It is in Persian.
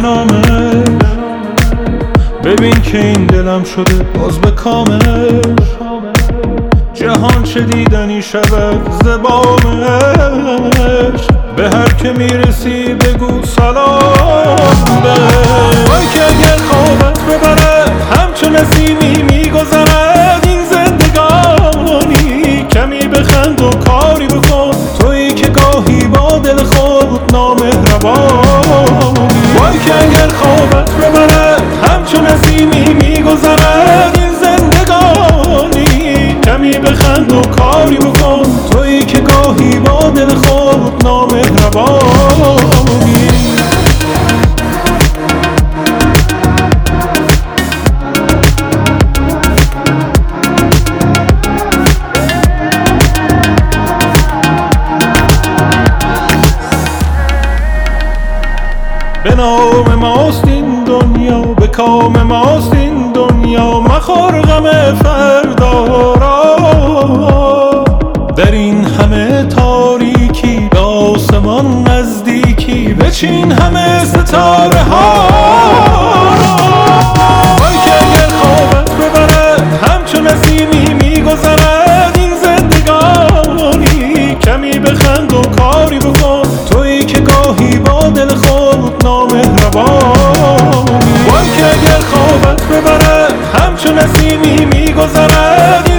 نامش. ببین که این دلم شده باز به کامش. جهان چه دیدنی شود زبامش. به هر که میرسی بگو سلام بهش. وای که اگر خوابت ببرد همچون نسیمی میگذرد این زندگانی. کمی بخند و کاری بکن تویی که گاهی با دل خود نامهربانی. وای که اگر خوابت ببرد همچون نسیمی میگذرد این زندگانی. کمی بخند و کاری بکن تویی که گاهی با دل خود نامهربانی. به نام ماست این دنیا به کام ماست این دنیا. مخور غم فردا را. در این همه تاریکی به آسمان نزدیکی بچین همه ستاره ها را. وای که اگر خوابت ببرد همچون نسیمی میگذرد این زندگانی. کمی بخند و کاری بکن تویی که گاهی با دل خود نامهربانی. وای که اگر خوابت ببرد همچون نسیمی میگذرد